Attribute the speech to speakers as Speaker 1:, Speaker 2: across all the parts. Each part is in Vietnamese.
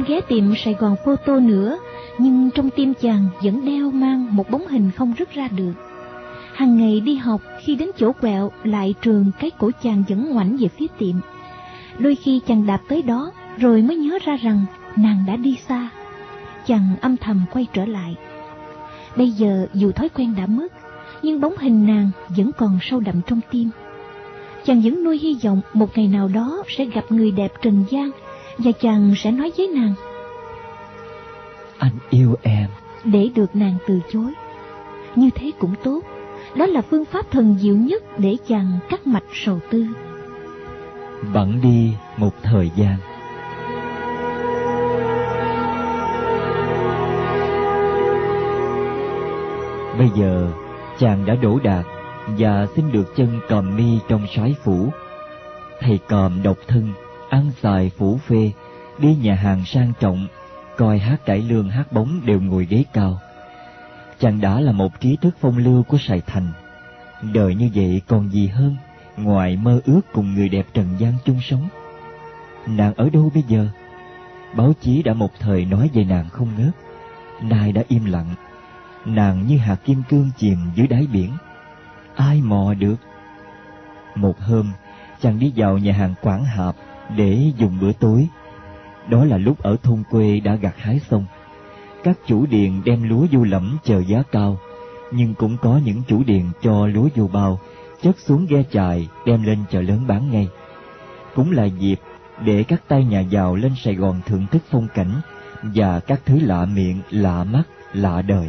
Speaker 1: ghé tiệm Sài Gòn Photo nữa, nhưng trong tim chàng vẫn đeo mang một bóng hình không rứt ra được. Hàng ngày đi học, khi đến chỗ quẹo lại trường, cái cổ chàng vẫn ngoảnh về phía tiệm. Đôi khi chàng đạp tới đó, rồi mới nhớ ra rằng nàng đã đi xa. Chàng âm thầm quay trở lại. Bây giờ dù thói quen đã mất, nhưng bóng hình nàng vẫn còn sâu đậm trong tim. Chàng vẫn nuôi hy vọng một ngày nào đó sẽ gặp người đẹp trần gian, và chàng sẽ nói với nàng:
Speaker 2: anh yêu em.
Speaker 1: Để được nàng từ chối. Như thế cũng tốt. Đó là phương pháp thần diệu nhất để chàng cắt mạch sầu tư.
Speaker 2: Bẵng đi một thời gian. Bây giờ chàng đã đỗ đạt và xin được chân còm mi trong soái phủ. Thầy còm độc thân, ăn xài phủ phê, đi nhà hàng sang trọng, coi hát cải lương hát bóng đều ngồi ghế cao. Chàng đã là một trí thức phong lưu của Sài Thành. Đời như vậy còn gì hơn ngoài mơ ước cùng người đẹp trần gian chung sống. Nàng ở đâu bây giờ? Báo chí đã một thời nói về nàng không ngớt, nay đã im lặng. Nàng như hạt kim cương chìm dưới đáy biển, ai mò được? Một hôm, chàng đi vào nhà hàng Quảng Hạp để dùng bữa tối. Đó là lúc ở thôn quê đã gặt hái xong. Các chủ điền đem lúa vô lẫm chờ giá cao, nhưng cũng có những chủ điền cho lúa vô bao, chất xuống ghe chài đem lên chợ lớn bán ngay. Cũng là dịp để các tay nhà giàu lên Sài Gòn thưởng thức phong cảnh và các thứ lạ miệng, lạ mắt, lạ đời.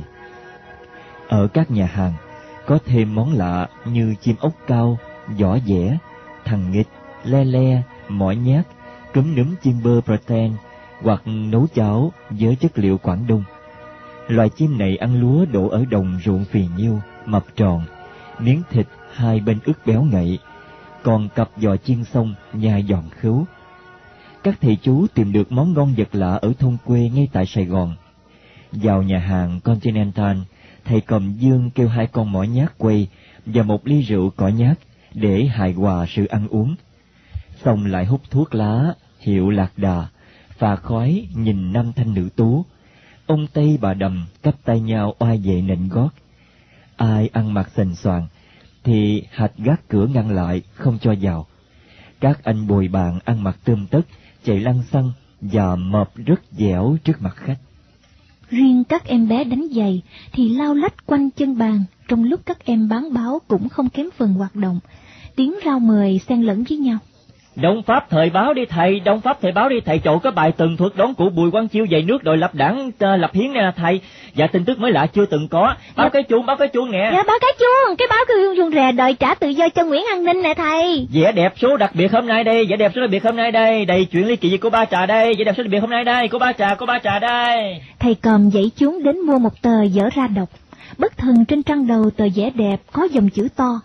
Speaker 2: Ở các nhà hàng có thêm món lạ như chim ốc cao, giỏ dẻ, thằng nghịch, le le, mỏi nhát, cúm núm chiên bơ protein hoặc nấu cháo với chất liệu Quảng Đông. Loài chim này ăn lúa đổ ở đồng ruộng phì nhiêu, mập tròn, miếng thịt hai bên ức béo ngậy, còn cặp giò chiên xong nhai giòn khứu. Các thầy chú tìm được món ngon vật lạ ở thôn quê ngay tại Sài Gòn. Vào nhà hàng Continental, thầy Còm Dương kêu 2 con mỏi nhát quay và 1 ly rượu cỏ nhát để hài hòa sự ăn uống. Xong lại hút thuốc lá hiệu Lạc Đà, phà khói nhìn 5 thanh nữ tú. Ông Tây bà Đầm cắp tay nhau oai vệ nịnh gót. Ai ăn mặc sành soàn thì hạch gác cửa ngăn lại không cho vào. Các anh bồi bàn ăn mặc tươm tất, chạy lăng xăng và mập rất dẻo trước mặt khách.
Speaker 1: Riêng các em bé đánh giày thì lao lách quanh chân bàn, trong lúc các em bán báo cũng không kém phần hoạt động, tiếng rao mời xen lẫn với nhau.
Speaker 3: Đông Pháp thời báo đi thầy, Đông Pháp thời báo đi thầy, chỗ có bài tường thuật đón cụ Bùi Quang Chiêu dạy nước đội lập đảng lập hiến nè thầy. Dạ tin tức mới lạ chưa từng có. Báo cái chuông nè.
Speaker 1: Dạ báo cái chuông, cái báo cái chuông rè đòi trả tự do cho Nguyễn An Ninh nè thầy.
Speaker 3: Vẻ đẹp số đặc biệt hôm nay đây, vẻ đẹp số đặc biệt hôm nay đây, đầy chuyện ly kỳ gì của Ba Trà đây, vẻ đẹp số đặc biệt hôm nay đây, của Ba Trà đây.
Speaker 1: Thầy Còm dãy chúng đến mua một tờ dở ra đọc. Bất thần trên trang đầu tờ vẽ đẹp có dòng chữ to: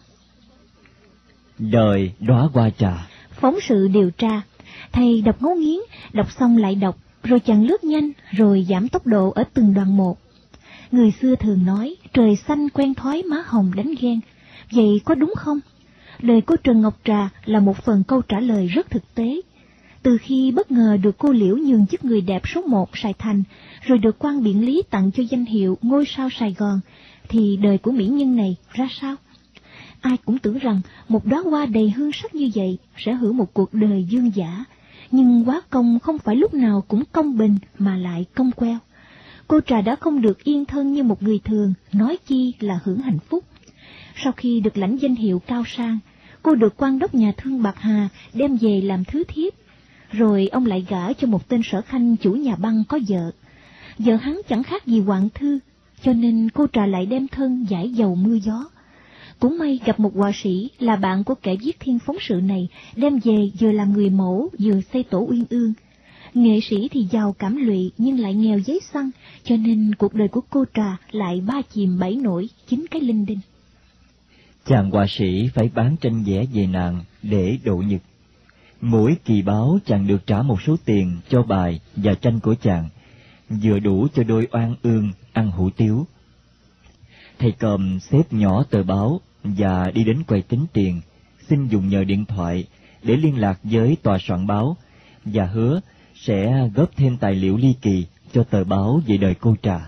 Speaker 2: Đời đóa hoa trà.
Speaker 1: Phóng sự điều tra. Thầy đọc ngấu nghiến, đọc xong lại đọc, rồi chàng lướt nhanh, rồi giảm tốc độ ở từng đoạn một. Người xưa thường nói, trời xanh quen thói má hồng đánh ghen. Vậy có đúng không? Đời cô Trần Ngọc Trà là một phần câu trả lời rất thực tế. Từ khi bất ngờ được cô Liễu nhường chức người đẹp số 1 Sài Thành, rồi được quan Biện Lý tặng cho danh hiệu ngôi sao Sài Gòn, thì đời của mỹ nhân này ra sao? Ai cũng tưởng rằng một đóa hoa đầy hương sắc như vậy sẽ hưởng một cuộc đời dương dã, nhưng quá công không phải lúc nào cũng công bình mà lại cong queo. Cô Trà đã không được yên thân như một người thường, nói chi là hưởng hạnh phúc. Sau khi được lãnh danh hiệu cao sang, cô được quan đốc nhà thương Bạc Hà đem về làm thứ thiếp. Rồi ông lại gả cho một tên sở khanh chủ nhà băng có vợ. Vợ hắn chẳng khác gì Hoạn Thư, cho nên cô Trà lại đem thân giải dầu mưa gió. Cũng may gặp một họa sĩ là bạn của kẻ viết thiên phóng sự này, đem về vừa làm người mẫu vừa xây tổ uyên ương. Nghệ sĩ thì giàu cảm lụy nhưng lại nghèo giấy xăng, cho nên cuộc đời của cô Trà lại 3 chìm 7 nổi, 9 cái linh đinh.
Speaker 2: Chàng họa sĩ phải bán tranh vẽ về nàng để độ nhật. Mỗi kỳ báo chàng được trả một số tiền cho bài và tranh của chàng, vừa đủ cho đôi oan ương ăn hủ tiếu. Thầy Còm xếp nhỏ tờ báo và đi đến quầy tính tiền, xin dùng nhờ điện thoại để liên lạc với tòa soạn báo, và hứa sẽ góp thêm tài liệu ly kỳ cho tờ báo về đời cô Trà.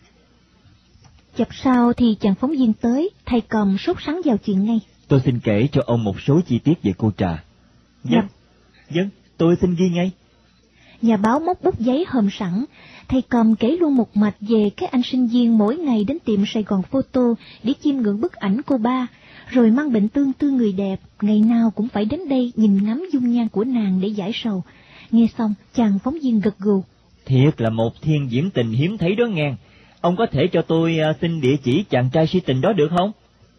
Speaker 1: Chập sau thì chàng phóng viên tới, thầy Cầm sốt sắng vào chuyện ngay.
Speaker 2: Tôi xin kể cho ông một số chi tiết về cô Trà. Vâng, tôi xin ghi ngay.
Speaker 1: Nhà báo móc bút giấy hòm sẵn, thầy Cầm kể luôn một mạch về các anh sinh viên mỗi ngày đến tiệm Sài Gòn Photo để chiêm ngưỡng bức ảnh cô ba, rồi mang bệnh tương tư người đẹp, ngày nào cũng phải đến đây nhìn ngắm dung nhan của nàng để giải sầu. Nghe xong, chàng phóng viên gật gù.
Speaker 3: Thiệt là một thiên diễm tình hiếm thấy đó nghe. Ông có thể cho tôi xin địa chỉ chàng trai si tình đó được không?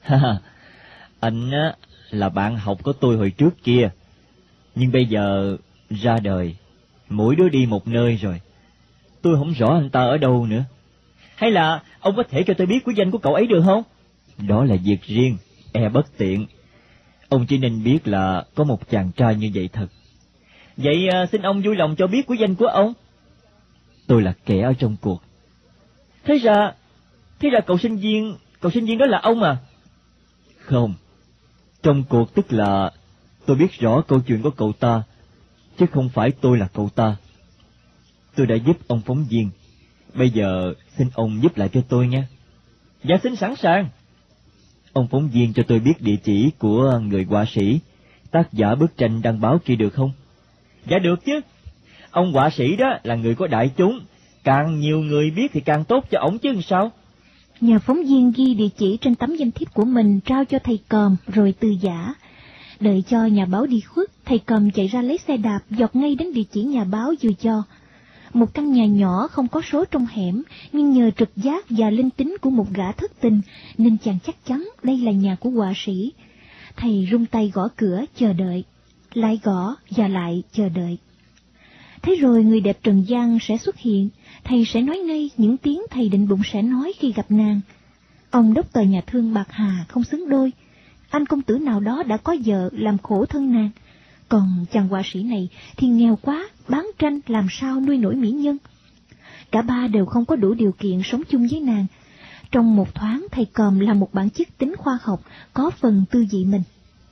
Speaker 2: Anh là bạn học của tôi hồi trước kia, nhưng bây giờ ra đời, mỗi đứa đi một nơi rồi. Tôi không rõ anh ta ở đâu nữa.
Speaker 3: Hay là ông có thể cho tôi biết quý danh của cậu ấy được không?
Speaker 2: Đó là việc riêng, bất tiện. Ông chỉ nên biết là có một chàng trai như vậy thật.
Speaker 3: Vậy xin ông vui lòng cho biết quý danh của ông.
Speaker 2: Tôi là kẻ ở trong cuộc.
Speaker 3: Thế ra cậu sinh viên đó là ông à?
Speaker 2: Không, trong cuộc tức là tôi biết rõ câu chuyện của cậu ta, chứ không phải tôi là cậu ta. Tôi đã giúp ông phóng viên, bây giờ xin ông giúp lại cho tôi nha.
Speaker 3: Dạ xin sẵn sàng.
Speaker 2: Ông phóng viên cho tôi biết địa chỉ của người họa sĩ, tác giả bức tranh đăng báo kia được không?
Speaker 3: Dạ được chứ. Ông họa sĩ đó là người của đại chúng, càng nhiều người biết thì càng tốt cho ổng chứ sao?
Speaker 1: Nhà phóng viên ghi địa chỉ trên tấm danh thiếp của mình trao cho thầy Cầm rồi từ giã. Đợi cho nhà báo đi khuất, thầy Cầm chạy ra lấy xe đạp dọt ngay đến địa chỉ nhà báo vừa cho. Một căn nhà nhỏ không có số trong hẻm, nhưng nhờ trực giác và linh tính của một gã thất tình nên chàng chắc chắn đây là nhà của họa sĩ. Thầy rung tay gõ cửa chờ đợi, lại gõ và lại chờ đợi. Thế rồi người đẹp trần gian sẽ xuất hiện, thầy sẽ nói ngay những tiếng thầy định bụng sẽ nói khi gặp nàng. Ông đốc tờ nhà thương bạc hà không xứng đôi, anh công tử nào đó đã có vợ làm khổ thân nàng, còn chàng họa sĩ này thì nghèo quá, bán tranh làm sao nuôi nổi mỹ nhân. Cả ba đều không có đủ điều kiện sống chung với nàng. Trong một thoáng thầy Cầm là một bản chất tính khoa học, có phần tư vị mình.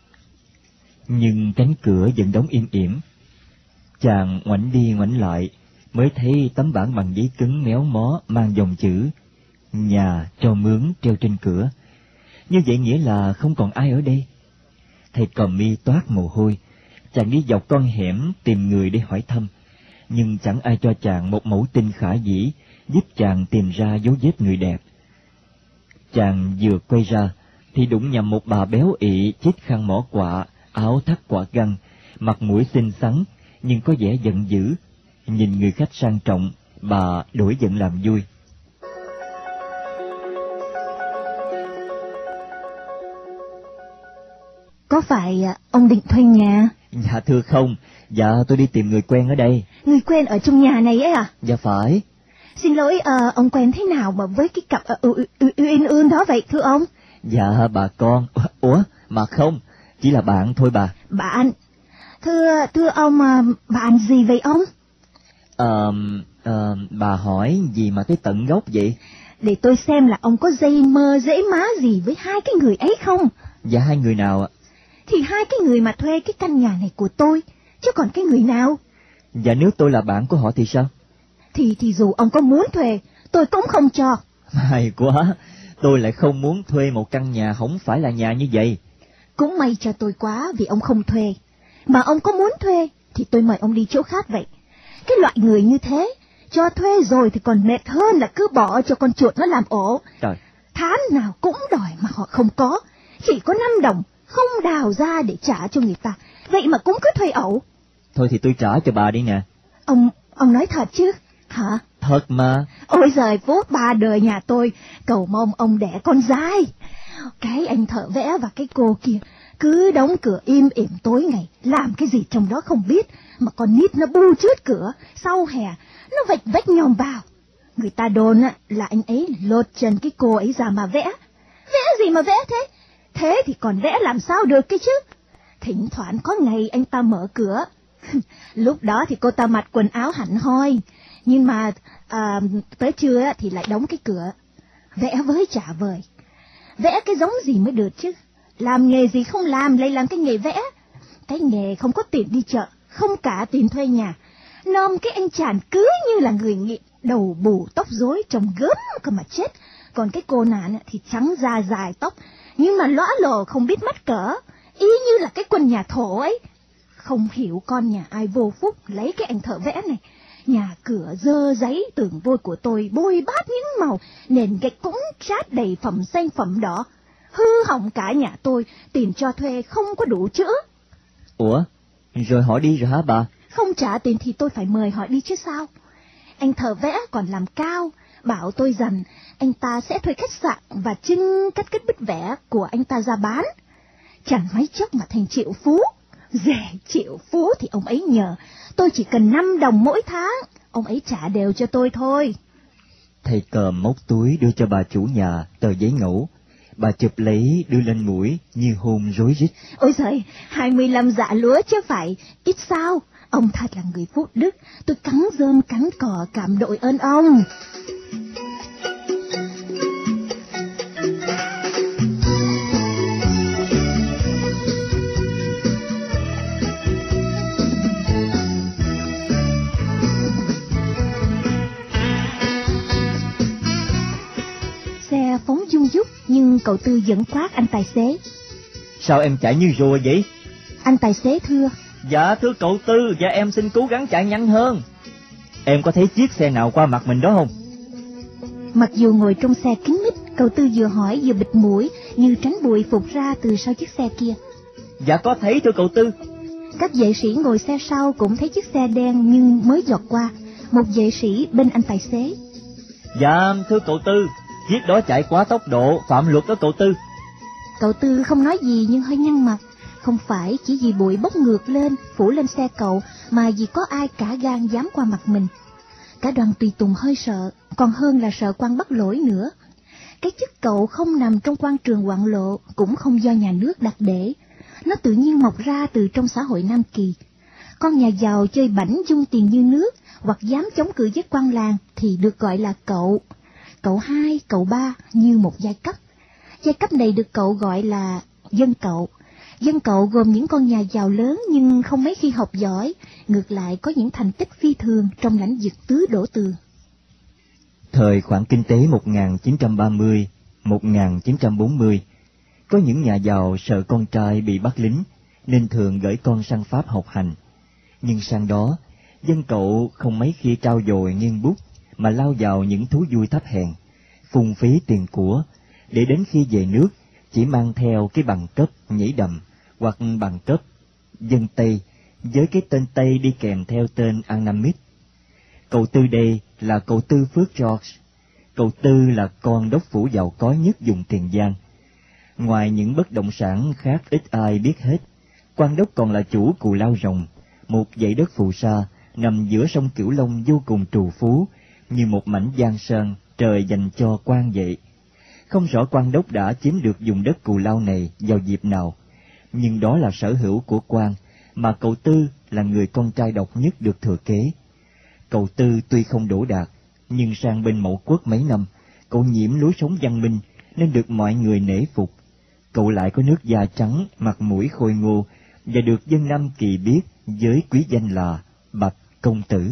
Speaker 2: Nhưng cánh cửa vẫn đóng im ỉm. Chàng ngoảnh đi ngoảnh lại, mới thấy tấm bảng bằng giấy cứng méo mó mang dòng chữ nhà cho mướn treo trên cửa. Như vậy nghĩa là không còn ai ở đây. Thầy Cầm mi toát mồ hôi. Chàng đi dọc con hẻm tìm người để hỏi thăm, nhưng chẳng ai cho chàng một mẫu tin khả dĩ giúp chàng tìm ra dấu vết người đẹp. Chàng vừa quay ra thì đụng nhầm một bà béo ị chít khăn mỏ quạ, áo thắt quạ găng, mặt mũi xinh xắn nhưng có vẻ giận dữ. Nhìn người khách sang trọng, bà đổi giận làm vui.
Speaker 1: Có phải ông định thuê nhà?
Speaker 2: Dạ thưa không, dạ tôi đi tìm người quen ở đây.
Speaker 1: Người quen ở trong nhà này ấy à?
Speaker 2: Dạ phải.
Speaker 1: Xin lỗi, ông quen thế nào mà với cái cặp uyên ương đó vậy thưa ông?
Speaker 2: Dạ bà con. Ủa mà không, chỉ là bạn thôi bà.
Speaker 1: Bạn? Thưa ông, bạn gì vậy ông?
Speaker 2: Bà hỏi gì mà tới tận gốc vậy?
Speaker 1: Để tôi xem là ông có dây mơ dễ má gì với hai cái người ấy không?
Speaker 2: Dạ hai người nào ạ?
Speaker 1: Thì hai cái người mà thuê cái căn nhà này của tôi, chứ còn cái người nào?
Speaker 2: Dạ nếu tôi là bạn của họ thì sao?
Speaker 1: Thì dù ông có muốn thuê, tôi cũng không cho.
Speaker 2: May quá, tôi lại không muốn thuê một căn nhà không phải là nhà như vậy.
Speaker 1: Cũng may cho tôi quá vì ông không thuê. Mà ông có muốn thuê thì tôi mời ông đi chỗ khác vậy. Cái loại người như thế, cho thuê rồi thì còn mệt hơn là cứ bỏ cho con chuột nó làm ổ.
Speaker 2: Trời.
Speaker 1: Tháng nào cũng đòi mà họ không có, chỉ có 5 đồng, không đào ra để trả cho người ta, vậy mà cũng cứ thuê ẩu.
Speaker 2: Thôi thì tôi trả cho bà đi nè.
Speaker 1: Ông nói thật chứ? Hả?
Speaker 2: Thật mà.
Speaker 1: Ôi giời, phúc ba đời nhà tôi, cầu mong ông đẻ con dai. Cái anh thợ vẽ và cái cô kia cứ đóng cửa im ỉm tối ngày, làm cái gì trong đó không biết, mà con nít nó bu trước cửa, sau hè nó vạch vách nhòm vào. Người ta đồn là anh ấy lột trần cái cô ấy ra mà vẽ. Vẽ gì mà vẽ thế? Thế thì còn vẽ làm sao được cái chứ? Thỉnh thoảng có ngày anh ta mở cửa. Lúc đó thì cô ta mặc quần áo hẳn hoi, nhưng mà tới trưa thì lại đóng cái cửa. Vẽ với trả vời. Vẽ cái giống gì mới được chứ? Làm nghề gì không làm, lại làm cái nghề vẽ. Cái nghề không có tiền đi chợ, không cả tiền thuê nhà. Nom cái anh chàng cứ như là người nghiện, đầu bù tóc rối trông gớm cơ mà chết. Còn cái cô nạn thì trắng da dài tóc, nhưng mà lõa lồ không biết mắt cỡ, y như là cái quân nhà thổ ấy. Không hiểu con nhà ai vô phúc lấy cái anh thợ vẽ này. Nhà cửa dơ giấy, tường vôi của tôi bôi bát những màu, nền gạch cũng trát đầy phẩm xanh phẩm đỏ. Hư hỏng cả nhà tôi, tiền cho thuê không có đủ chữ.
Speaker 2: Ủa, rồi họ đi rồi hả bà?
Speaker 1: Không trả tiền thì tôi phải mời họ đi chứ sao. Anh thợ vẽ còn làm cao, bảo tôi rằng anh ta sẽ thuê khách sạn và trưng cắt bức vẽ của anh ta ra bán. Chẳng mấy chốc mà thành triệu phú. Rẻ triệu phú thì ông ấy nhờ, tôi chỉ cần 5 đồng mỗi tháng, ông ấy trả đều cho tôi thôi.
Speaker 2: Thầy Còm móc túi đưa cho bà chủ nhà tờ giấy ngẫu. Bà chụp lấy đưa lên mũi như hôn rối rít.
Speaker 1: Ôi giời, 25 dạ lúa chứ phải ít sao. Ông thật là người phúc đức, tôi cắn rơm cắn cỏ cảm đội ơn ông. Xe phóng dung dút nhưng cậu Tư vẫn quát anh tài xế.
Speaker 3: Sao em chạy như rùa vậy?
Speaker 1: Anh tài xế thưa.
Speaker 3: Dạ thưa cậu Tư, dạ em xin cố gắng chạy nhanh hơn. Em có thấy chiếc xe nào qua mặt mình đó không?
Speaker 1: Mặc dù ngồi trong xe kín mít, cậu Tư vừa hỏi vừa bịt mũi như tránh bụi phụt ra từ sau chiếc xe kia.
Speaker 3: Dạ có thấy thưa cậu Tư.
Speaker 1: Các vệ sĩ ngồi xe sau cũng thấy chiếc xe đen nhưng mới giọt qua. Một vệ sĩ bên anh tài xế.
Speaker 3: Dạ thưa cậu Tư, chiếc đó chạy quá tốc độ, phạm luật đó cậu Tư.
Speaker 1: Cậu Tư không nói gì nhưng hơi nhăn mặt. Không phải chỉ vì bụi bốc ngược lên, phủ lên xe cậu, mà vì có ai cả gan dám qua mặt mình. Cả đoàn tùy tùng hơi sợ, còn hơn là sợ quan bắt lỗi nữa. Cái chức cậu không nằm trong quan trường hoạn lộ, cũng không do nhà nước đặt để. Nó tự nhiên mọc ra từ trong xã hội Nam Kỳ. Con nhà giàu chơi bảnh dung tiền như nước, hoặc dám chống cự với quan làng thì được gọi là cậu. Cậu 2, cậu 3 như một giai cấp. Giai cấp này được cậu gọi là dân cậu. Dân cậu gồm những con nhà giàu lớn nhưng không mấy khi học giỏi, ngược lại có những thành tích phi thường trong lĩnh vực tứ đổ tường.
Speaker 2: Thời khoảng kinh tế 1930-1940, có những nhà giàu sợ con trai bị bắt lính nên thường gửi con sang Pháp học hành. Nhưng sang đó, dân cậu không mấy khi trau dồi nghiêng bút mà lao vào những thú vui thấp hèn, phung phí tiền của, để đến khi về nước chỉ mang theo cái bằng cấp nhảy đầm hoặc bằng cấp dân Tây với cái tên Tây đi kèm theo tên Annamite. Cậu Tư đây là cậu Tư Phước George. Cậu Tư là con đốc phủ giàu có nhất vùng Tiền Giang. Ngoài những bất động sản khác ít ai biết hết, quan đốc còn là chủ Cù Lao Rồng, một dãy đất phù sa nằm giữa sông Cửu Long vô cùng trù phú, như một mảnh giang sơn trời dành cho quan vậy. Không rõ quan đốc đã chiếm được vùng đất Cù Lao này vào dịp nào, nhưng đó là sở hữu của quan, mà cậu Tư là người con trai độc nhất được thừa kế. Cậu Tư tuy không đỗ đạt, nhưng sang bên Mậu Quốc mấy năm, cậu nhiễm lối sống văn minh nên được mọi người nể phục. Cậu lại có nước da trắng, mặt mũi khôi ngô và được dân Nam Kỳ biết với quý danh là Bạch Công Tử.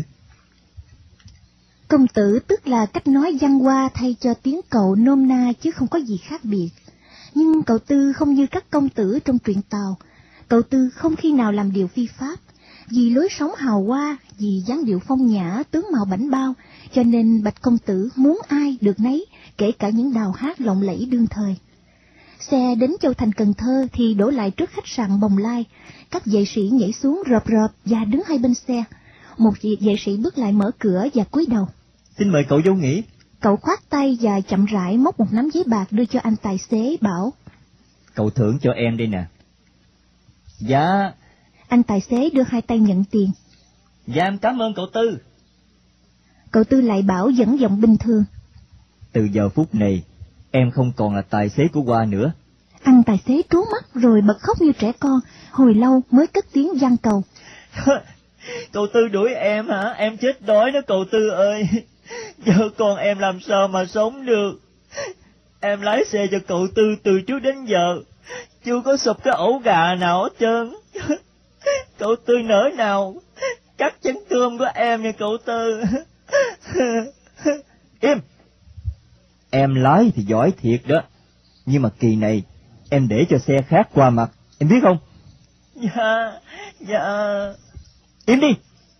Speaker 1: Công tử tức là cách nói văn hoa thay cho tiếng cậu nôm na chứ không có gì khác biệt. Nhưng cậu Tư không như các công tử trong truyện Tàu. Cậu Tư không khi nào làm điều phi pháp. Vì lối sống hào hoa, vì dáng điệu phong nhã, tướng mạo bảnh bao, cho nên Bạch Công Tử muốn ai được nấy, kể cả những đào hát lộng lẫy đương thời. Xe đến Châu Thành Cần Thơ thì đổ lại trước khách sạn Bồng Lai. Các vệ sĩ nhảy xuống rộp rộp và đứng hai bên xe. Một vệ sĩ bước lại mở cửa và cúi đầu.
Speaker 3: Xin mời cậu vô nghỉ.
Speaker 1: Cậu khoát tay và chậm rãi móc một nắm giấy bạc đưa cho anh tài xế, bảo:
Speaker 3: Cậu thưởng cho em đây nè. Dạ.
Speaker 1: Anh tài xế đưa hai tay nhận tiền.
Speaker 3: Dạ em cảm ơn cậu Tư.
Speaker 1: Cậu Tư lại bảo vẫn giọng bình thường:
Speaker 2: Từ giờ phút này, em không còn là tài xế của Hoa nữa.
Speaker 1: Anh tài xế trố mắt rồi bật khóc như trẻ con, hồi lâu mới cất tiếng van cầu.
Speaker 3: Cậu Tư đuổi em hả? Em chết đói đó cậu Tư ơi. Giờ con em làm sao mà sống được? Em lái xe cho cậu Tư từ trước đến giờ, chưa có sụp cái ổ gà nào hết trơn. Cậu Tư nỡ nào cắt chân cơm của em nha cậu Tư.
Speaker 2: Im! Em lái thì giỏi thiệt đó, nhưng mà kỳ này em để cho xe khác qua mặt, em biết không?
Speaker 3: Dạ.
Speaker 2: Im đi!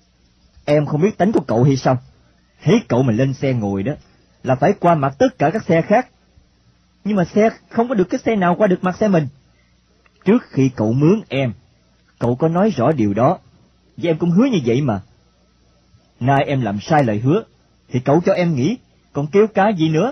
Speaker 2: Em không biết tánh của cậu hay sao? Thấy cậu mà lên xe ngồi đó là phải qua mặt tất cả các xe khác, nhưng mà xe không có được cái xe nào qua được mặt xe mình. Trước khi cậu mướn em, cậu có nói rõ điều đó, và em cũng hứa như vậy mà. Nay em làm sai lời hứa, thì cậu cho em nghỉ, còn kêu cá gì nữa?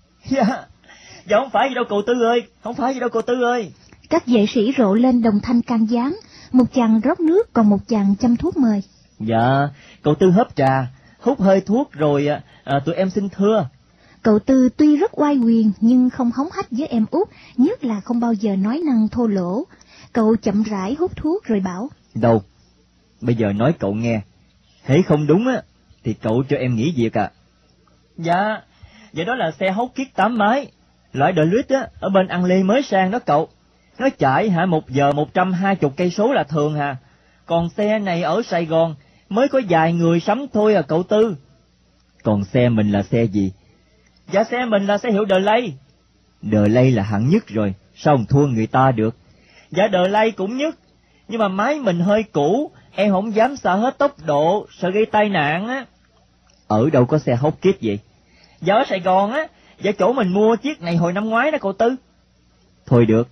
Speaker 3: Dạ không phải gì đâu cậu Tư ơi, không phải gì đâu cậu Tư ơi.
Speaker 1: Các vệ sĩ rộ lên đồng thanh can gián, một chàng rót nước còn một chàng châm thuốc mời.
Speaker 3: Dạ, cậu Tư hớp trà, hút hơi thuốc rồi tụi em xin thưa.
Speaker 1: Cậu Tư tuy rất oai quyền nhưng không hống hách với em út, nhất là không bao giờ nói năng thô lỗ. Cậu chậm rãi hút thuốc rồi bảo:
Speaker 2: Đâu, bây giờ nói cậu nghe, hễ không đúng á thì cậu cho em nghỉ việc à?
Speaker 3: Dạ, vậy đó là xe hốt kiết 8 mái, loại Deluxe á, ở bên Ăn Lê mới sang đó cậu. Nó chạy 1 giờ 120 cây số là thường hà. Còn xe này ở Sài Gòn mới có vài người sắm thôi à cậu Tư.
Speaker 2: Còn xe mình là xe gì?
Speaker 3: Dạ xe mình là xe hiệu Delay.
Speaker 2: Delay là hạng nhất rồi, sao không thua người ta được?
Speaker 3: Dạ Delay cũng nhất, nhưng mà máy mình hơi cũ, em không dám xả hết tốc độ, sợ gây tai nạn á.
Speaker 2: Ở đâu có xe hốt kiết vậy?
Speaker 3: Dạ ở Sài Gòn á, dạ chỗ mình mua chiếc này hồi năm ngoái đó cậu Tư.
Speaker 2: Thôi được,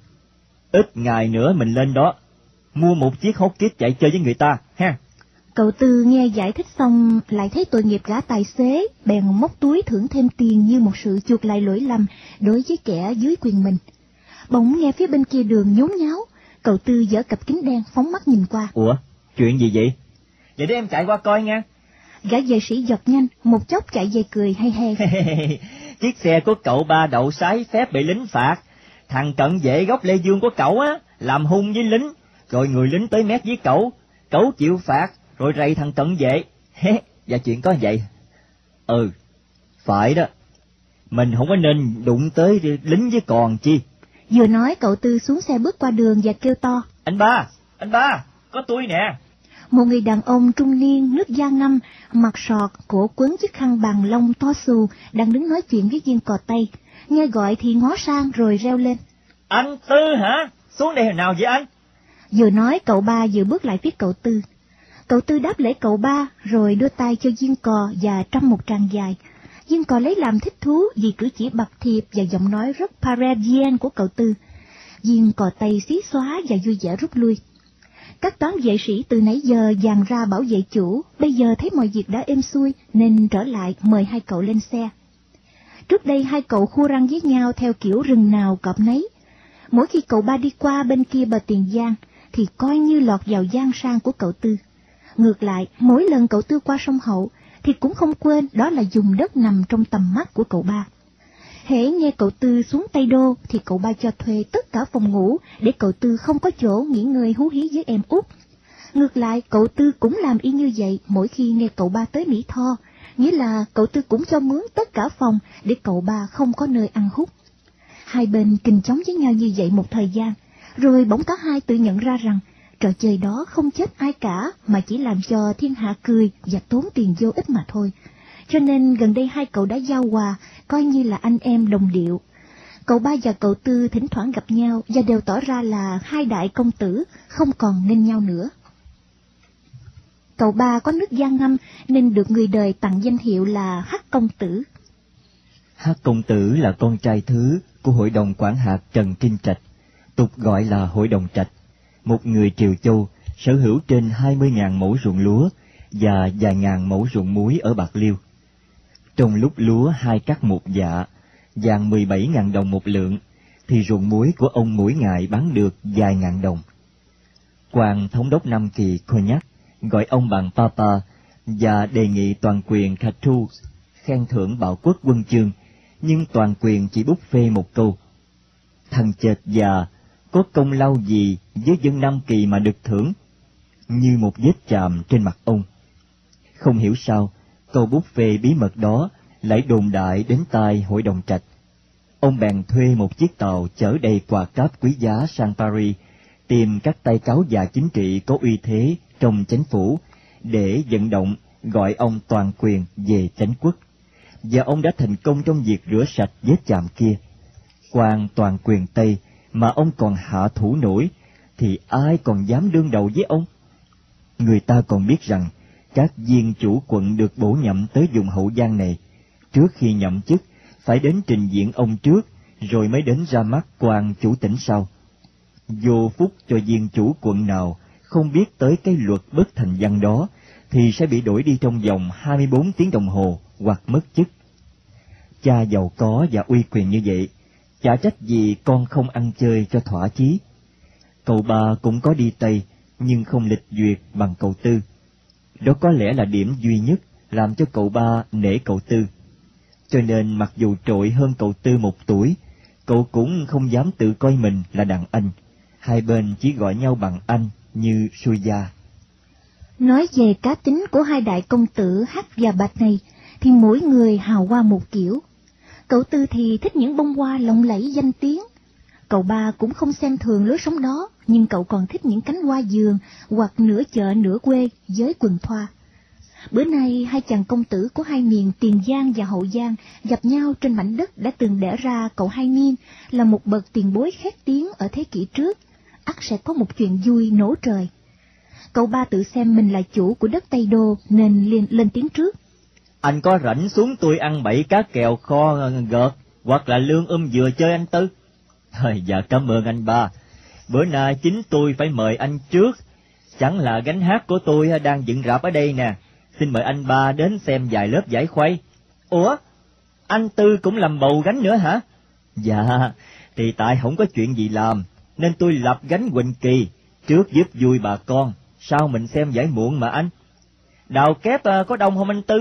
Speaker 2: ít ngày nữa mình lên đó, mua một chiếc hốt kiết chạy chơi với người ta, ha.
Speaker 1: Cậu Tư nghe giải thích xong lại thấy tội nghiệp gã tài xế, bèn móc túi thưởng thêm tiền như một sự chuộc lại lỗi lầm đối với kẻ dưới quyền mình. Bỗng nghe phía bên kia đường nhốn nháo, cậu Tư giở cặp kính đen phóng mắt nhìn qua.
Speaker 2: Ủa, chuyện gì vậy?
Speaker 3: Vậy để em chạy qua coi nha.
Speaker 1: Gã vệ sĩ giật nhanh, một chốc chạy về cười hay hay.
Speaker 3: Chiếc xe của cậu Ba đậu trái phép bị lính phạt. Thằng cận vệ gốc Lê Dương của cậu á, làm hung với lính, rồi người lính tới mét với cậu chịu phạt, rồi rầy thằng cận vệ. Và chuyện có vậy.
Speaker 2: Ừ, phải đó, mình không có nên đụng tới lính với còn chi.
Speaker 1: Vừa nói cậu Tư xuống xe bước qua đường và kêu to:
Speaker 3: Anh ba, có tôi nè.
Speaker 1: Một người đàn ông trung niên, nước da ngăm, mặt sọt, cổ quấn chiếc khăn bằng lông to xù, đang đứng nói chuyện với viên cò Tây. Nghe gọi thì ngó sang rồi reo lên:
Speaker 3: Anh Tư hả? Xuống đây hồi nào vậy anh?
Speaker 1: Vừa nói cậu Ba vừa bước lại phía cậu Tư. Cậu Tư đáp lễ cậu Ba rồi đưa tay cho viên cò và trăm một tràng dài. Viên cò lấy làm thích thú vì cử chỉ bập thiệp và giọng nói rất Parisian của cậu Tư. Viên cò Tây xí xóa và vui vẻ rút lui. Các toán vệ sĩ từ nãy giờ dàn ra bảo vệ chủ, bây giờ thấy mọi việc đã êm xuôi nên trở lại mời hai cậu lên xe. Trước đây hai cậu khua răng với nhau theo kiểu rừng nào cọp nấy. Mỗi khi cậu Ba đi qua bên kia bờ Tiền Giang thì coi như lọt vào giang sang của cậu Tư. Ngược lại, mỗi lần cậu Tư qua sông Hậu thì cũng không quên đó là vùng đất nằm trong tầm mắt của cậu Ba. Hễ nghe cậu Tư xuống Tây Đô thì cậu Ba cho thuê tất cả phòng ngủ để cậu Tư không có chỗ nghỉ ngơi hú hí với em út. Ngược lại, cậu Tư cũng làm y như vậy mỗi khi nghe cậu Ba tới Mỹ Tho, nghĩa là cậu Tư cũng cho mướn tất cả phòng để cậu Ba không có nơi ăn hút. Hai bên kình chống với nhau như vậy một thời gian, rồi bỗng cả hai tự nhận ra rằng trò chơi đó không chết ai cả mà chỉ làm cho thiên hạ cười và tốn tiền vô ích mà thôi. Cho nên gần đây hai cậu đã giao hòa, coi như là anh em đồng điệu. Cậu Ba và cậu Tư thỉnh thoảng gặp nhau và đều tỏ ra là hai đại công tử, không còn nghênh nhau nữa. Cậu Ba có nước da ngăm nên được người đời tặng danh hiệu là Hắc Công Tử.
Speaker 2: Hắc Công Tử là con trai thứ của hội đồng quản hạt Trần Kinh Trạch, tục gọi là Hội đồng Trạch, một người Triều Châu sở hữu trên 20.000 mẫu ruộng lúa và vài ngàn mẫu ruộng muối ở Bạc Liêu. Trong lúc lúa hai cắt một dạ, vàng 17.000 đồng một lượng, thì ruộng muối của ông mỗi ngày bán được vài ngàn đồng. Quan thống đốc Nam Kỳ Cognac gọi ông bằng Papa và đề nghị toàn quyền Cartouche khen thưởng Bảo Quốc Quân Chương, nhưng toàn quyền chỉ bút phê một câu: thằng chệt già có công lao gì với dân Nam Kỳ mà được thưởng, như một vết chàm trên mặt ông. Không hiểu sao câu bút phê bí mật đó lại đồn đại đến tai Hội đồng Trạch. Ông bèn thuê một chiếc tàu chở đầy quà cáp quý giá sang Paris, tìm các tay cáo già chính trị có uy thế trong chính phủ để vận động gọi ông Toàn Quyền về tránh quốc, và ông đã thành công trong việc rửa sạch vết chạm kia. Quan Toàn Quyền Tây mà ông còn hạ thủ nổi, thì ai còn dám đương đầu với ông? Người ta còn biết rằng các viên chủ quận được bổ nhậm tới vùng Hậu Giang này, trước khi nhậm chức phải đến trình diện ông trước, rồi mới đến ra mắt quan chủ tỉnh sau. Vô phúc cho viên chủ quận nào không biết tới cái luật bất thành văn đó, thì sẽ bị đuổi đi trong vòng 24 tiếng đồng hồ hoặc mất chức. Cha giàu có và uy quyền như vậy, chả trách gì con không ăn chơi cho thỏa chí. Cậu Ba cũng có đi Tây, nhưng không lịch duyệt bằng cậu Tư. Đó có lẽ là điểm duy nhất làm cho cậu Ba nể cậu Tư. Cho nên mặc dù trội hơn cậu Tư 1 tuổi, cậu cũng không dám tự coi mình là đàn anh. Hai bên chỉ gọi nhau bằng anh như xuôi gia.
Speaker 1: Nói về cá tính của hai đại công tử Hắc và Bạch này, thì mỗi người hào hoa một kiểu. Cậu Tư thì thích những bông hoa lộng lẫy danh tiếng. Cậu Ba cũng không xem thường lối sống đó, nhưng cậu còn thích những cánh hoa vườn hoặc nửa chợ nửa quê với quần thoa. Bữa nay hai chàng công tử của hai miền Tiền Giang và Hậu Giang gặp nhau trên mảnh đất đã từng đẻ ra cậu Hai Niên, là một bậc tiền bối khét tiếng ở thế kỷ trước. Ắt sẽ có một chuyện vui nổ trời. Cậu Ba tự xem mình là chủ của đất Tây Đô nên liền lên tiếng trước.
Speaker 3: Anh có rảnh xuống tôi ăn 7 cá kèo kho gợt, hoặc là lương vừa chơi anh Tư? Dạ cảm ơn anh Ba. Bữa nay chính tôi phải mời anh trước. Chẳng là gánh hát của tôi đang dựng rạp ở đây nè. Xin mời anh Ba đến xem vài lớp giải khuây. Ủa, anh Tư cũng làm bầu gánh nữa hả? Dạ, thì tại không có chuyện gì làm, nên tôi lập gánh Huỳnh Kỳ, trước giúp vui bà con, sau mình xem giải muộn mà anh. Đào kép có đông không anh Tư?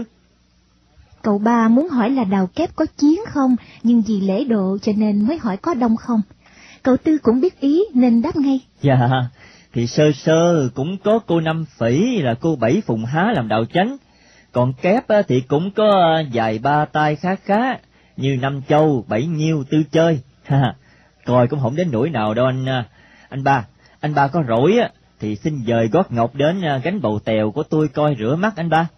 Speaker 1: Cậu Ba muốn hỏi là đào kép có chiến không, nhưng vì lễ độ cho nên mới hỏi có đông không. Cậu Tư cũng biết ý nên đáp ngay.
Speaker 3: Dạ, thì sơ sơ cũng có cô Năm Phỉ là cô Bảy Phùng Há làm đạo chánh, còn kép thì cũng có vài ba tay khá khá, như Năm Châu, Bảy Nhiêu, Tư Chơi. Coi cũng không đến nỗi nào đâu anh Ba. Anh Ba có rỗi thì xin dời gót ngọc đến gánh bầu tèo của tôi coi rửa mắt anh Ba.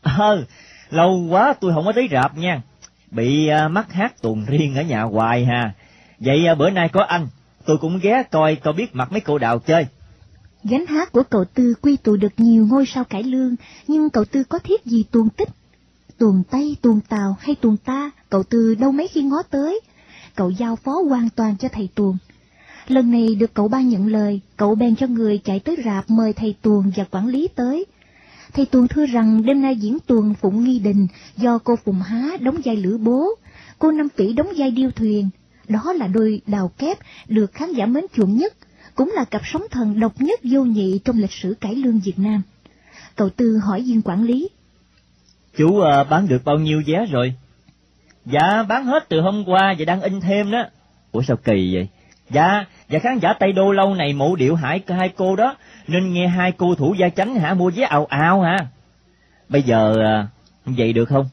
Speaker 3: Lâu quá tôi không có tới rạp nha, bị mắc hát tuồng riêng ở nhà hoài hà. Vậy bữa nay có anh, tôi cũng ghé coi biết mặt mấy cô đào chơi.
Speaker 1: Gánh hát của cậu Tư quy tụ được nhiều ngôi sao cải lương, nhưng cậu Tư có thiết gì tuồng tích. Tuồng Tây, tuồng Tàu hay tuồng ta, cậu Tư đâu mấy khi ngó tới. Cậu giao phó hoàn toàn cho thầy tuồng. Lần này được cậu Ba nhận lời, cậu bèn cho người chạy tới rạp mời thầy tuồng và quản lý tới. Thầy tuồng thưa rằng đêm nay diễn tuồng Phụng Nghi Đình do cô Phùng Há đóng vai Lữ Bố, cô Năm Phỉ đóng vai Điêu Thuyền. Đó là đôi đào kép được khán giả mến chuộng nhất, cũng là cặp sóng thần độc nhất vô nhị trong lịch sử cải lương Việt Nam. Cậu Tư hỏi viên quản lý.
Speaker 3: Chú bán được bao nhiêu vé rồi? Dạ bán hết từ hôm qua và đang in thêm đó. Ủa sao kỳ vậy? Dạ khán giả Tây Đô lâu này mộ điệu hai cô đó, nên nghe hai cô thủ gia chánh mua vé ào ào hả? Bây giờ vậy được không?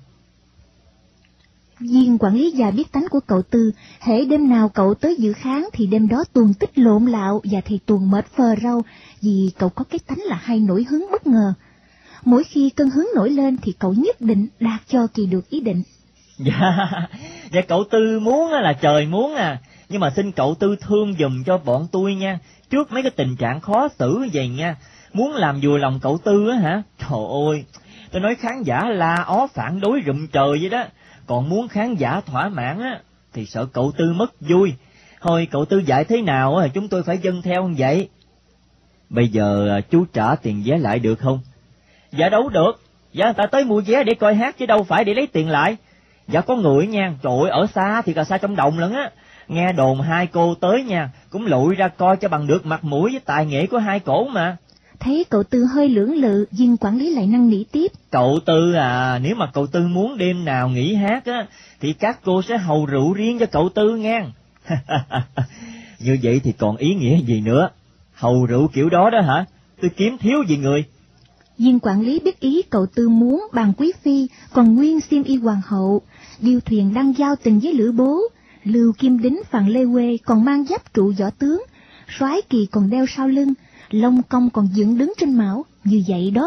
Speaker 1: Viên quản lý già biết tánh của cậu Tư, hễ đêm nào cậu tới dự khán thì đêm đó tuồng tích lộn lạo và thầy tuồng mệt phờ rau, vì cậu có cái tánh là hay nổi hứng bất ngờ. Mỗi khi cơn hứng nổi lên thì cậu nhất định đạt cho kỳ được ý định.
Speaker 3: Dạ cậu Tư muốn là trời muốn nhưng mà xin cậu Tư thương giùm cho bọn tôi nha, trước mấy cái tình trạng khó xử vậy nha. Muốn làm vừa lòng cậu Tư hả? Trời ơi, tôi nói khán giả la ó phản đối rụm trời vậy đó. Còn muốn khán giả thỏa mãn thì sợ cậu Tư mất vui. Thôi cậu Tư dạy thế nào chúng tôi phải dâng theo như vậy. Bây giờ chú trả tiền vé lại được không? Dạ đâu được. Dạ người ta tới mua vé để coi hát chứ đâu phải để lấy tiền lại. Dạ có người nha, trời ơi, ở xa thì là xa trong đồng lận á. Nghe đồn hai cô tới nha, cũng lụi ra coi cho bằng được mặt mũi với tài nghệ của hai cổ mà.
Speaker 1: Thấy cậu Tư hơi lưỡng lự, viên quản lý lại năn nỉ tiếp.
Speaker 3: Cậu Tư nếu mà cậu Tư muốn đêm nào nghỉ hát thì các cô sẽ hầu rượu riêng cho cậu Tư nghe. Như vậy thì còn ý nghĩa gì nữa? Hầu rượu kiểu đó đó hả? Tôi kiếm thiếu gì người.
Speaker 1: Viên quản lý biết ý cậu Tư muốn bàn quý phi, còn nguyên xiêm y hoàng hậu. Điêu Thuyền đang giao tình với Lữ Bố. Lưu Kim Đính Phàn Lê Quê còn mang giáp trụ võ tướng. Soái Kỳ còn đeo sau lưng. Long Công còn dựng đứng trên mão. Như vậy đó,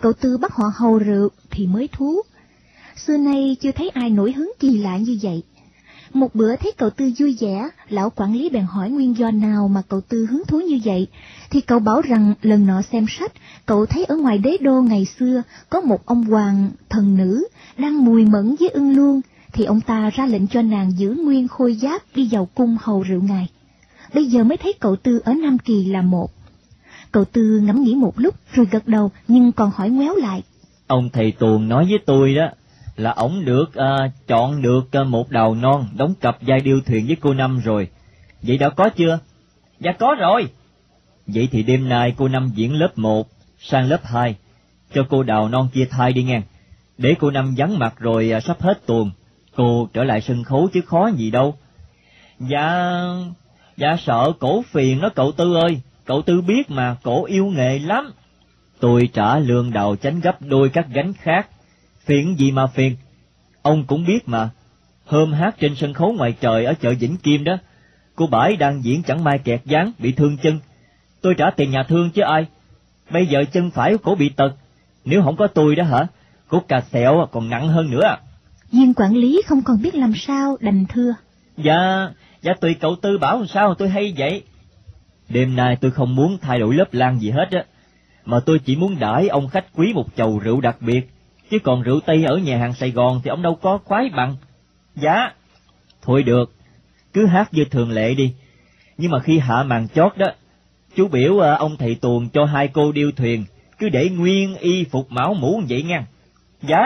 Speaker 1: cậu Tư bắt họ hầu rượu thì mới thú. Xưa nay chưa thấy ai nổi hứng kỳ lạ như vậy. Một bữa thấy cậu Tư vui vẻ, lão quản lý bèn hỏi nguyên do nào mà cậu Tư hứng thú như vậy, thì cậu bảo rằng lần nọ xem sách, cậu thấy ở ngoài đế đô ngày xưa có một ông hoàng thần nữ đang mùi mẫn với ưng luôn, thì ông ta ra lệnh cho nàng giữ nguyên khôi giáp đi vào cung hầu rượu ngài. Bây giờ mới thấy cậu Tư ở Nam Kỳ là một. Cậu Tư ngẫm nghĩ một lúc rồi gật đầu, nhưng còn hỏi ngoéo lại.
Speaker 3: Ông thầy Tuồng nói với tôi đó là ổng được chọn được một đào non đóng cặp vai điêu thuyền với cô Năm rồi. Vậy đã có chưa? Dạ có rồi. Vậy thì đêm nay cô Năm diễn lớp 1 sang lớp 2, cho cô đào non chia thai đi nghe. Để cô Năm vắng mặt rồi sắp hết tuồng, cô trở lại sân khấu chứ khó gì đâu. Dạ sợ cổ phiền đó cậu Tư ơi, cậu Tư biết mà, cổ yêu nghệ lắm. Tôi trả lương đào chánh gấp đôi các gánh khác, phiền gì mà phiền. Ông cũng biết mà, hôm hát trên sân khấu ngoài trời ở chợ Vĩnh Kim đó, cô Bãi đang diễn chẳng may kẹt ván bị thương chân. Tôi trả tiền nhà thương chứ ai. Bây giờ chân phải của cổ bị tật, nếu không có tôi đó hả, cổ cà xẹo còn nặng hơn nữa.
Speaker 1: Viên quản lý không còn biết làm sao, đành thưa.
Speaker 3: Dạ tùy cậu Tư bảo sao tôi hay vậy. Đêm nay tôi không muốn thay đổi lớp lang gì hết á, mà tôi chỉ muốn đãi ông khách quý một chầu rượu đặc biệt, chứ còn rượu Tây ở nhà hàng Sài Gòn thì ông đâu có khoái bằng. Dạ, thôi được, cứ hát như thường lệ đi, nhưng mà khi hạ màn chót đó, chú biểu ông thầy Tuồng cho hai cô điêu thuyền, cứ để nguyên y phục mão mũ vậy nha. Dạ.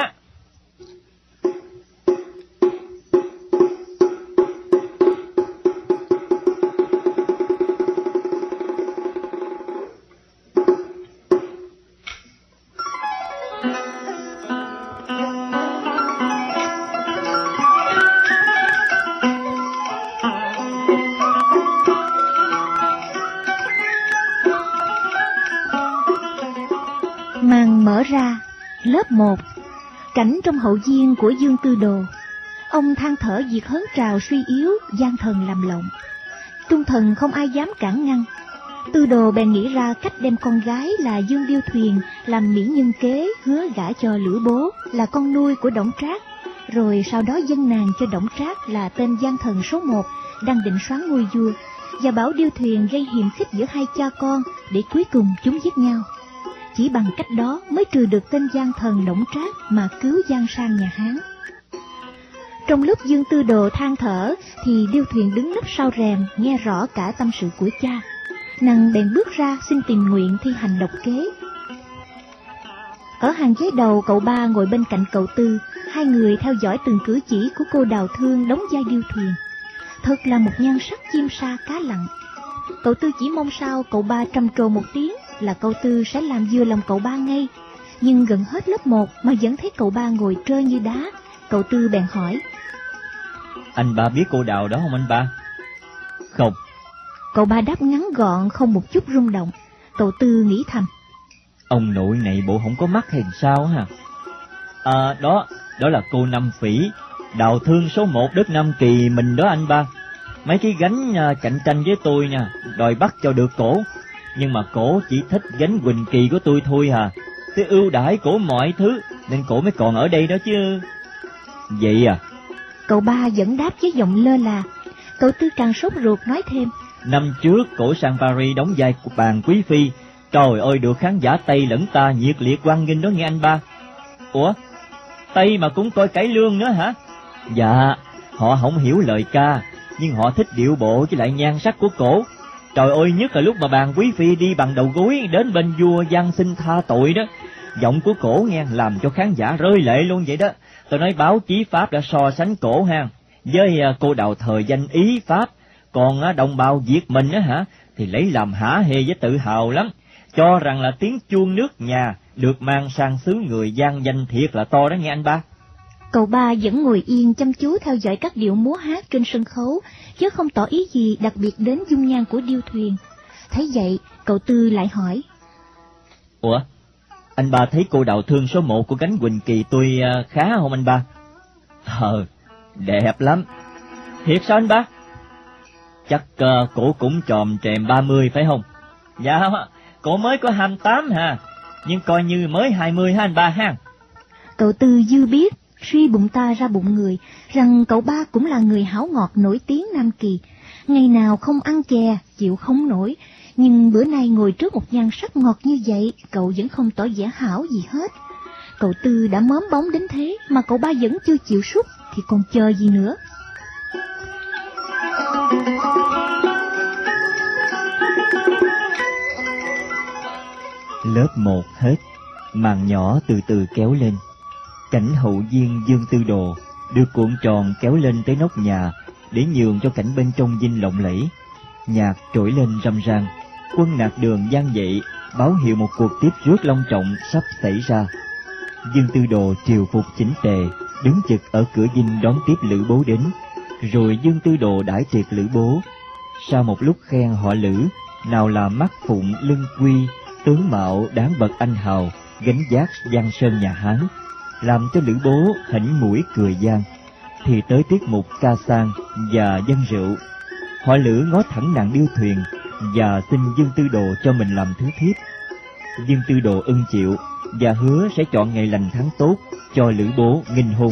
Speaker 1: Màn mở ra, lớp 1, cảnh trong hậu viên của Dương Tư Đồ. Ông than thở việc hớn trào suy yếu, gian thần làm lộng. Trung thần không ai dám cản ngăn. Tư Đồ bèn nghĩ ra cách đem con gái là Dương Điêu Thuyền làm mỹ nhân kế, hứa gả cho Lữ Bố là con nuôi của Đổng Trác, rồi sau đó dâng nàng cho Đổng Trác là tên gian thần số 1 đang định soán ngôi vua, và bảo Điêu Thuyền gây hiềm khích giữa hai cha con để cuối cùng chúng giết nhau. Chỉ bằng cách đó mới trừ được tên gian thần Đổng Trác mà cứu giang sang nhà Hán. Trong lúc Dương Tư Đồ than thở thì Điêu Thuyền đứng nấp sau rèm nghe rõ cả tâm sự của cha. Nàng bèn bước ra xin tình nguyện thi hành độc kế. Ở hàng ghế đầu, cậu Ba ngồi bên cạnh cậu Tư, hai người theo dõi từng cử chỉ của cô đào thương đóng vai Điêu Thuyền. Thật là một nhan sắc chim sa cá lặn. Cậu Tư chỉ mong sao cậu Ba trầm trồ một tiếng là cậu Tư sẽ làm vừa lòng cậu Ba ngay. Nhưng gần hết lớp 1 mà vẫn thấy cậu Ba ngồi trơ như đá. Cậu Tư bèn hỏi:
Speaker 3: Anh Ba biết cô Đào đó không anh Ba? Không.
Speaker 1: Cậu Ba đáp ngắn gọn không một chút rung động. Cậu Tư nghĩ thầm:
Speaker 3: Ông nội này bộ không có mắt hay sao hả? Đó là cô Năm Phỉ, đào thương số 1 đất Nam Kỳ mình đó anh Ba. Mấy cái gánh cạnh tranh với tôi nha, đòi bắt cho được cổ, nhưng mà cổ chỉ thích gánh Quỳnh Kỳ của tôi thôi à. Tôi ưu đãi cổ mọi thứ, nên cổ mới còn ở đây đó chứ. Vậy à?
Speaker 1: Cậu Ba vẫn đáp với giọng lơ là. Cậu Tư càng sốt ruột nói thêm:
Speaker 3: Năm trước cổ sang Paris đóng vai của bàn quý phi, trời ơi được khán giả Tây lẫn ta nhiệt liệt hoan nghênh đó nghe anh Ba. Ủa, Tây mà cũng coi cải lương nữa hả? Dạ, họ không hiểu lời ca, nhưng họ thích điệu bộ với lại nhan sắc của cổ. Trời ơi, nhất là lúc mà bàn quý phi đi bằng đầu gối đến bên vua van xin tha tội đó, giọng của cổ nghe làm cho khán giả rơi lệ luôn vậy đó. Tôi nói báo chí Pháp đã so sánh cổ ha với cô Đào thời danh Ý Pháp, còn đồng bào Việt mình á hả thì lấy làm hả hê với tự hào lắm, cho rằng là tiếng chuông nước nhà được mang sang xứ người gian danh thiệt là to đó nghe anh Ba.
Speaker 1: Cậu Ba vẫn ngồi yên chăm chú theo dõi các điệu múa hát trên sân khấu, chứ không tỏ ý gì đặc biệt đến dung nhan của Điêu Thuyền. Thấy vậy, cậu Tư lại hỏi:
Speaker 3: Ủa, anh Ba thấy cô đào thương số 1 của gánh Quỳnh Kỳ tôi khá không anh Ba? Đẹp lắm. Thiệt sao anh Ba? Chắc cổ cũng tròm trèm 30 phải không? Dạ, cổ mới có 28 hà. nhưng coi như mới 20 ha anh ba ha.
Speaker 1: Cậu Tư dư biết, suy bụng ta ra bụng người, rằng cậu ba cũng là người hảo ngọt nổi tiếng Nam Kỳ. Ngày nào không ăn chè, chịu không nổi, nhưng bữa nay ngồi trước một nhan sắc ngọt như vậy, cậu vẫn không tỏ vẻ hảo gì hết. Cậu Tư đã móm bóng đến thế mà cậu ba vẫn chưa chịu sút, thì còn chờ gì nữa.
Speaker 2: Lớp 1 hết, màn nhỏ từ từ kéo lên. Cảnh hậu viên Dương Tư Đồ được cuộn tròn kéo lên tới nóc nhà để nhường cho cảnh bên trong dinh lộng lẫy. Nhạc trỗi lên râm ran, quân nạt đường vang dậy, báo hiệu một cuộc tiếp rước long trọng sắp xảy ra. Dương Tư Đồ triều phục chỉnh tề, đứng chực ở cửa dinh đón tiếp Lữ Bố đến. Rồi Dương Tư Đồ đãi tiệc Lữ Bố. Sau một lúc khen họ Lữ, nào là mắt phụng lưng quy, tướng mạo đáng bậc anh hào, gánh vác giang sơn nhà Hán, làm cho Lữ Bố hỉnh mũi cười gian, thì tới tiết mục ca sang và dân rượu. Họ Lữ ngó thẳng nàng điêu thuyền và xin Dương Tư Đồ cho mình làm thứ thiếp. Dương Tư Đồ ưng chịu và hứa sẽ chọn ngày lành tháng tốt cho Lữ Bố nghinh hôn.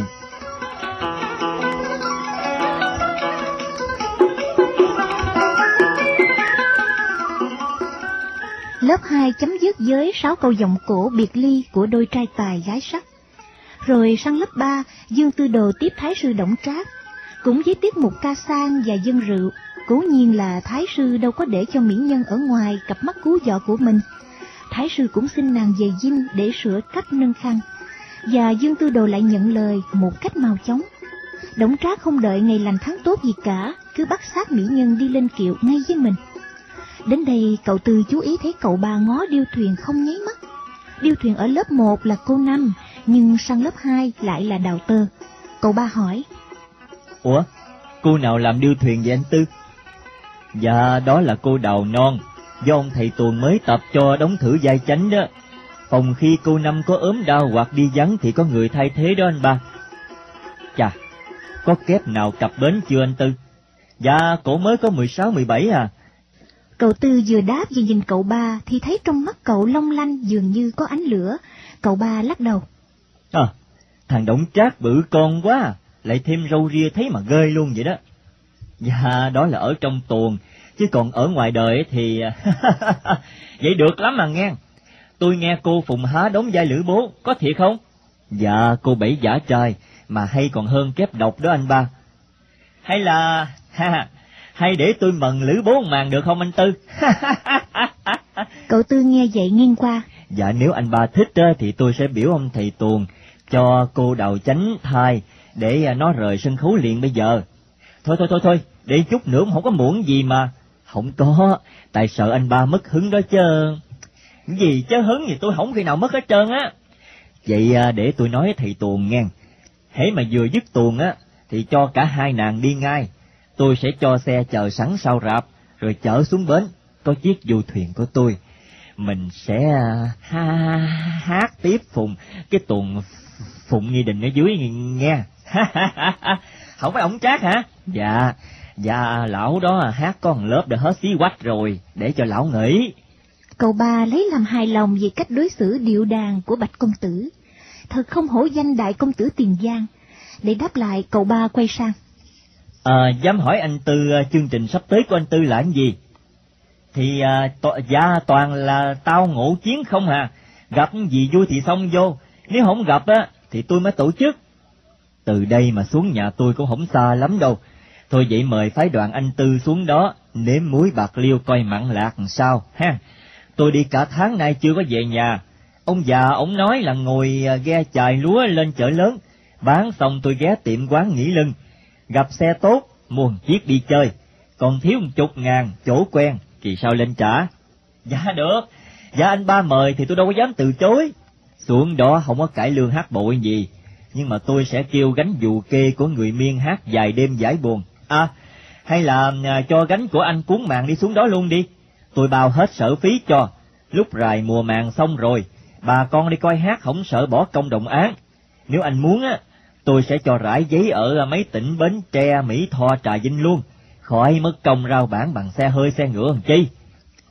Speaker 1: Lớp 2 chấm dứt với 6 câu giọng cổ biệt ly của đôi trai tài gái sắc. Rồi sang lớp 3, Dương Tư Đồ tiếp Thái sư Đổng Trác, cũng với tiết mục ca sang và dân rượu. Cố nhiên là Thái sư đâu có để cho mỹ nhân ở ngoài cặp mắt cú dọ của mình. Thái sư cũng xin nàng về dinh để sửa cách nâng khăn, và Dương Tư Đồ lại nhận lời một cách mau chóng. Đổng Trác không đợi ngày lành tháng tốt gì cả, cứ bắt xác mỹ nhân đi lên kiệu ngay với mình. Đến đây cậu Tư chú ý thấy cậu ba ngó điêu thuyền không nháy mắt. Điêu thuyền ở lớp 1 là cô Năm, nhưng sang lớp 2 lại là Đào Tơ. Cậu ba hỏi:
Speaker 3: Ủa, cô nào làm điêu thuyền vậy anh Tư? Dạ, đó là cô Đào Non, do ông thầy tuồng mới tập cho đóng thử vai chánh đó. Phòng khi cô Năm có ốm đau hoặc đi vắng thì có người thay thế đó anh ba. Chà, có kép nào cập bến chưa anh Tư? Dạ, cổ mới có 16-17 à.
Speaker 1: Cậu Tư vừa đáp vừa nhìn cậu ba thì thấy trong mắt cậu long lanh dường như có ánh lửa. Cậu ba lắc đầu:
Speaker 3: Thằng Đổng Trác bự con quá, lại thêm râu ria thấy mà ghê luôn vậy đó. Dạ, đó là ở trong tuồng, chứ còn ở ngoài đời thì... Vậy được lắm mà nghe. Tôi nghe cô Phùng Há đóng vai Lữ Bố, có thiệt không? Dạ, cô Bảy giả trai, mà hay còn hơn kép độc đó anh ba. Hay là... hay để tôi mần Lữ Bố một màn được không anh Tư?
Speaker 1: Cậu Tư nghe vậy nghiêng qua:
Speaker 3: Dạ, nếu anh ba thích thì tôi sẽ biểu ông thầy tuồng cho cô Đào Chánh thai để nó rời sân khấu liền bây giờ. Thôi, để chút nữa không có muộn gì mà. Không có, tại sợ anh ba mất hứng đó chứ. Gì chứ hứng thì tôi không khi nào mất hết trơn á. Vậy để tôi nói thầy tuồng nghe. Hễ mà vừa dứt tuồng á, thì cho cả hai nàng đi ngay. Tôi sẽ cho xe chờ sẵn sau rạp, rồi chở xuống bến, có chiếc du thuyền của tôi. Mình sẽ hát tiếp cái tuồng Phụng Nghi Đình ở dưới nghe. Không phải ổng Trác hả? Dạ, lão đó hát có một lớp đã hết xí quách rồi, để cho lão nghỉ.
Speaker 1: Cậu ba lấy làm hài lòng về cách đối xử điệu đàn của Bạch công tử. Thật không hổ danh đại công tử Tiền Giang. Để đáp lại, cậu ba quay sang:
Speaker 3: Dám hỏi anh Tư chương trình sắp tới của anh Tư là cái gì? Thì toàn là tao ngộ chiến không à. Gặp gì vui thì xong vô, nếu không gặp á thì tôi mới tổ chức. Từ đây mà xuống nhà tôi cũng không xa lắm đâu. Thôi vậy mời phái đoàn anh Tư xuống đó, nếm muối bạc liêu coi mặn lạc làm sao ha. Tôi đi cả tháng nay chưa có về nhà. Ông già ổng nói là ngồi ghe chài lúa lên chợ lớn, bán xong tôi ghé tiệm quán nghỉ lưng, gặp xe tốt mua một chiếc đi chơi, còn thiếu 10.000 chỗ quen thì sao lên trả. Dạ được, dạ anh ba mời thì tôi đâu có dám từ chối. Xuống đó không có cải lương hát bội gì, nhưng mà tôi sẽ kêu gánh dù kê của người Miên hát dài đêm giải buồn. Hay là cho gánh của anh Cuốn Màng đi xuống đó luôn đi, tôi bao hết sở phí cho. Lúc rài mùa màng xong rồi, bà con đi coi hát không sợ bỏ công động án. Nếu anh muốn á, tôi sẽ cho rải giấy ở mấy tỉnh Bến Tre, Mỹ Tho, Trà Vinh luôn, khỏi mất công rao bản bằng xe hơi xe ngựa làm chi.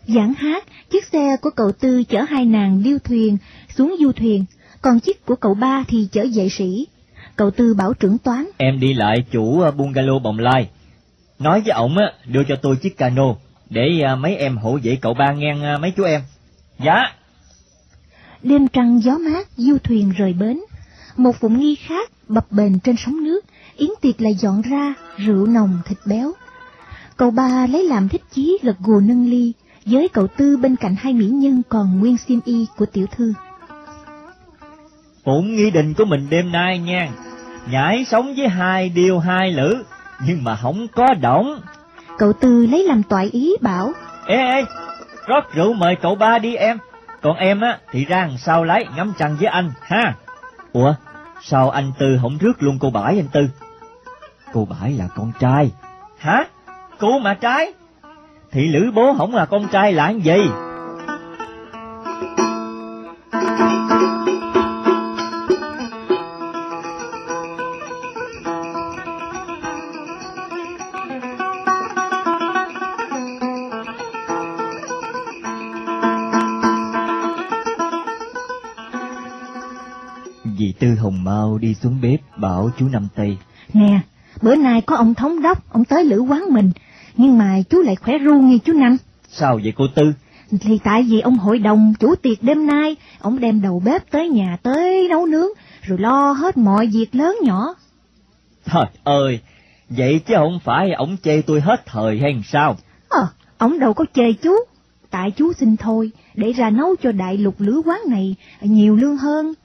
Speaker 1: Giảng hát, chiếc xe của cậu Tư chở hai nàng điêu thuyền xuống du thuyền, còn chiếc của cậu Ba thì chở vệ sĩ. Cậu Tư bảo trưởng toán:
Speaker 3: Em đi lại chủ bungalow Bồng Lai, nói với ổng đưa cho tôi chiếc cano, để mấy em hộ vệ cậu Ba nghe mấy chú em. Dạ.
Speaker 1: Đêm trăng gió mát, du thuyền rời bến. Một phụng nghi khác bập bềnh trên sóng nước, yến tiệc lại dọn ra, rượu nồng thịt béo. Cậu Ba lấy làm thích chí gật gù nâng ly, với cậu Tư bên cạnh hai mỹ nhân còn nguyên xiêm y của tiểu thư.
Speaker 3: Phụng nghi định của mình đêm nay nha, nhảy sống với hai điêu hai lữ, nhưng mà không có động.
Speaker 1: Cậu Tư lấy làm toại ý bảo:
Speaker 3: Ê, rót rượu mời cậu Ba đi em, còn em thì ra đằng sau lái ngắm trăng với anh ha. Ủa, sao anh Tư không rước luôn cô Bãi anh Tư? Cô Bãi là con trai. Hả? Cô mà trai? Thị Lữ bố không là con trai là cái gì?
Speaker 2: Dì Tư Hồng Mao đi xuống bếp bảo chú Năm Tây:
Speaker 1: Nè, bữa nay có ông thống đốc, ông tới lữ quán mình, nhưng mà chú lại khỏe ru nghe chú Năm.
Speaker 3: Sao vậy cô Tư?
Speaker 1: Thì tại vì ông hội đồng chủ tiệc đêm nay, ông đem đầu bếp tới nhà tới nấu nướng, rồi lo hết mọi việc lớn nhỏ.
Speaker 3: Trời ơi, vậy chứ không phải ổng chê tôi hết thời hay sao?
Speaker 1: Ổng đâu có chê chú, tại chú xin thôi, để ra nấu cho đại lục lữ quán này nhiều lương hơn.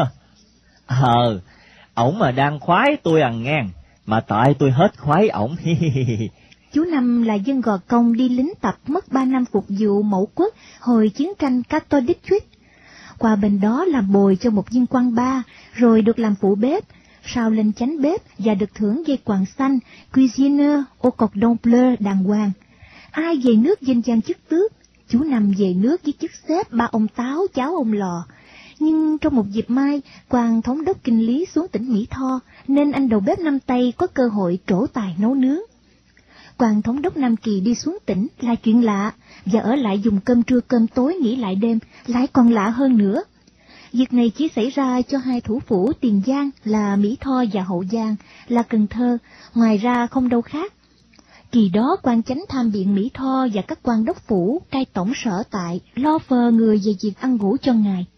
Speaker 3: Ổng mà đang khoái tôi ngang, mà tại tôi hết khoái ổng.
Speaker 1: Chú Năm là dân gò công đi lính tập, mất 3 năm phục vụ mẫu quốc hồi chiến tranh Catodicus. Qua bên đó làm bồi cho một viên quan ba, rồi được làm phụ bếp, sau lên chánh bếp và được thưởng dây quàng xanh cuisinier au cordon bleu đàng hoàng. Ai về nước danh gian chức tước, chú Năm về nước với chức xếp ba ông Táo cháu ông Lò. Nhưng trong một dịp mai, quan thống đốc kinh lý xuống tỉnh Mỹ Tho, nên anh đầu bếp Năm Tây có cơ hội trổ tài nấu nướng. Quan thống đốc Nam Kỳ đi xuống tỉnh là chuyện lạ, và ở lại dùng cơm trưa cơm tối nghỉ lại đêm lại còn lạ hơn nữa. Việc này chỉ xảy ra cho hai thủ phủ Tiền Giang là Mỹ Tho và Hậu Giang là Cần Thơ, ngoài ra không đâu khác. Kỳ đó quan chánh tham biện Mỹ Tho và các quan đốc phủ cai tổng sở tại lo phờ người về việc ăn ngủ cho ngài.